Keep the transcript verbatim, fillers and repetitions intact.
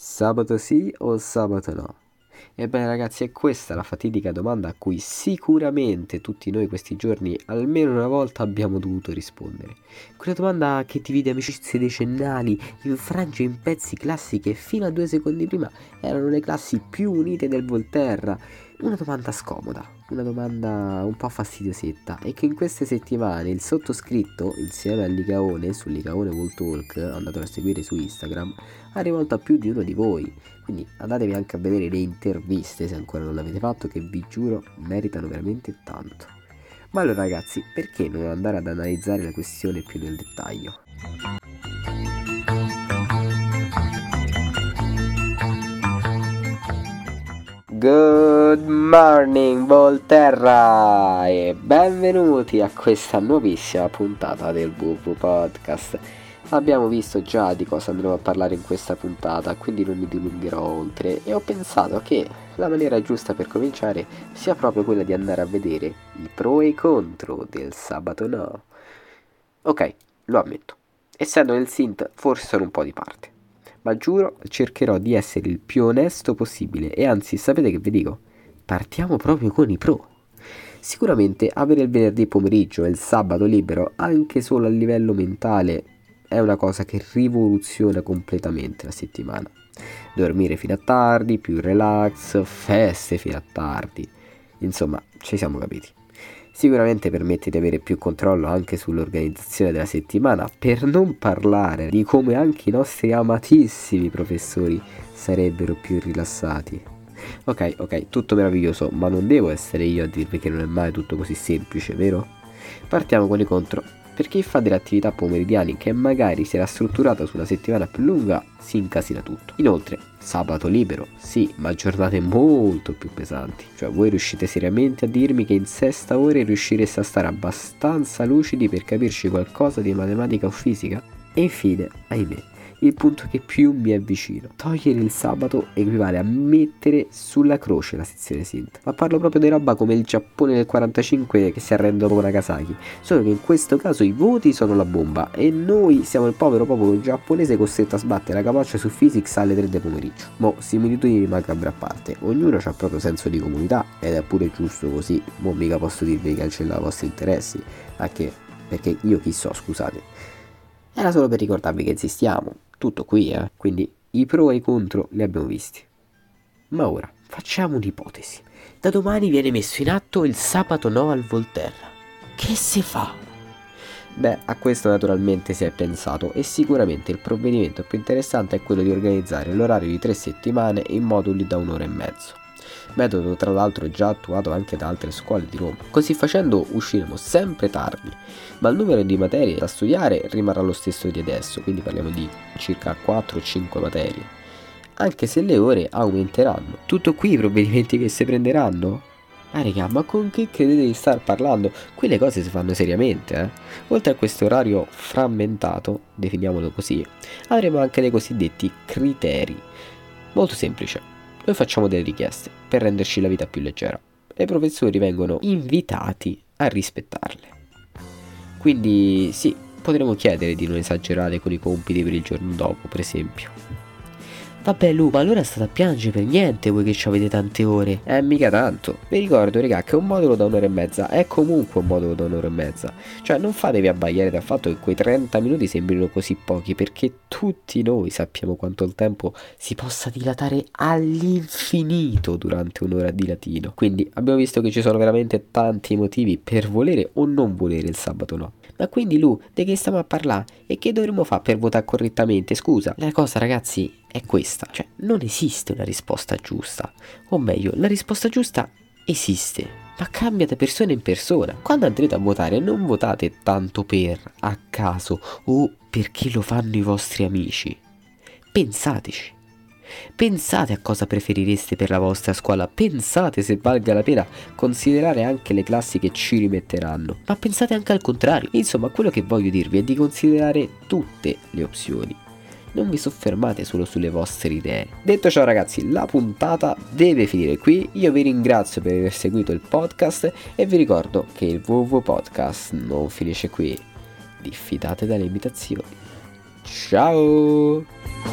Sabato sì o sabato no? Ebbene ragazzi, è questa la fatidica domanda a cui sicuramente tutti noi questi giorni almeno una volta abbiamo dovuto rispondere. Quella domanda che divide amicizie decennali, infrange in pezzi classi che fino a due secondi prima erano le classi più unite del Volterra. Una domanda scomoda, una domanda un po' fastidiosetta e che in queste settimane il sottoscritto, insieme al Ligaone, sul Ligaone Wall Talk, andatelo a seguire su Instagram, ha rivolto a più di uno di voi. Quindi andatevi anche a vedere le interviste se ancora non l'avete fatto, che vi giuro meritano veramente tanto. Ma allora ragazzi, perché non andare ad analizzare la questione più nel dettaglio? Good morning Volterra e benvenuti a questa nuovissima puntata del W W Podcast. Abbiamo visto già di cosa andremo a parlare in questa puntata, quindi non mi dilungherò oltre e ho pensato che la maniera giusta per cominciare sia proprio quella di andare a vedere i pro e i contro del sabato no. Ok, lo ammetto, essendo nel Sint forse sono un po' di parte, ma giuro cercherò di essere il più onesto possibile e anzi sapete che vi dico? Partiamo proprio con i pro. Sicuramente avere il venerdì pomeriggio e il sabato libero anche solo a livello mentale è una cosa che rivoluziona completamente la settimana. Dormire fino a tardi, più relax, feste fino a tardi. Insomma, ci siamo capiti. Sicuramente permette di avere più controllo anche sull'organizzazione della settimana, per non parlare di come anche i nostri amatissimi professori sarebbero più rilassati. Ok, ok, tutto meraviglioso, ma non devo essere io a dirvi che non è mai tutto così semplice, vero? Partiamo con i contro. Per chi fa delle attività pomeridiane che magari si era strutturata su una settimana più lunga, si incasina tutto. Inoltre, sabato libero, sì, ma giornate molto più pesanti. Cioè, voi riuscite seriamente a dirmi che in sesta ore riuscireste a stare abbastanza lucidi per capirci qualcosa di matematica o fisica? E infine, ahimè, il punto che più mi è vicino. Togliere il sabato equivale a mettere sulla croce la sezione Sint. Ma parlo proprio di roba come il Giappone del quarantacinque che si arrende dopo Nagasaki. Solo che in questo caso i voti sono la bomba e noi siamo il povero popolo giapponese costretto a sbattere la capoccia su Physics alle tre del pomeriggio. Mo, similitudini macabre a parte, ognuno ha il proprio senso di comunità ed è pure giusto così. Mo mica posso dirvi di cancellare i vostri interessi, anche perché io chi so, scusate. Era solo per ricordarvi che esistiamo, tutto qui, eh. Quindi i pro e i contro li abbiamo visti. Ma ora facciamo un'ipotesi. Da domani viene messo in atto il sabato no al Volterra. Che si fa? Beh, a questo naturalmente si è pensato e sicuramente il provvedimento più interessante è quello di organizzare l'orario di tre settimane in moduli da un'ora e mezzo. Metodo tra l'altro già attuato anche da altre scuole di Roma. Così facendo usciremo sempre tardi, ma il numero di materie da studiare rimarrà lo stesso di adesso, quindi parliamo di circa quattro cinque materie, anche se le ore aumenteranno. Tutto qui i provvedimenti che si prenderanno? Ah raga, ma con che credete di star parlando? Qui le cose si fanno seriamente, eh. Oltre a questo orario frammentato, definiamolo così, avremo anche dei cosiddetti criteri. Molto semplice. Noi facciamo delle richieste per renderci la vita più leggera e i professori vengono invitati a rispettarle. Quindi sì, potremo chiedere di non esagerare con i compiti per il giorno dopo, per esempio. Vabbè Lu, ma allora state a piangere per niente voi che ci avete tante ore. Eh, mica tanto. Vi ricordo, raga, che un modulo da un'ora e mezza è comunque un modulo da un'ora e mezza. Cioè, non fatevi abbagliare dal fatto che quei trenta minuti sembrino così pochi, perché tutti noi sappiamo quanto il tempo si possa dilatare all'infinito durante un'ora di latino. Quindi abbiamo visto che ci sono veramente tanti motivi per volere o non volere il sabato no. Ma quindi Lu, di che stiamo a parlare? E che dovremmo fare per votare correttamente? Scusa. La cosa, ragazzi, è questa. Cioè, non esiste una risposta giusta. O meglio, la risposta giusta esiste, ma cambia da persona in persona. Quando andrete a votare, non votate tanto per a caso o perché lo fanno i vostri amici. Pensateci. Pensate a cosa preferireste per la vostra scuola, pensate se valga la pena considerare anche le classi che ci rimetteranno, ma pensate anche al contrario. Insomma, quello che voglio dirvi è di considerare tutte le opzioni. Non vi soffermate solo sulle vostre idee. Detto ciò ragazzi, la puntata deve finire qui. Io vi ringrazio per aver seguito il podcast e vi ricordo che il W W Podcast non finisce qui. Diffidate dalle imitazioni. Ciao!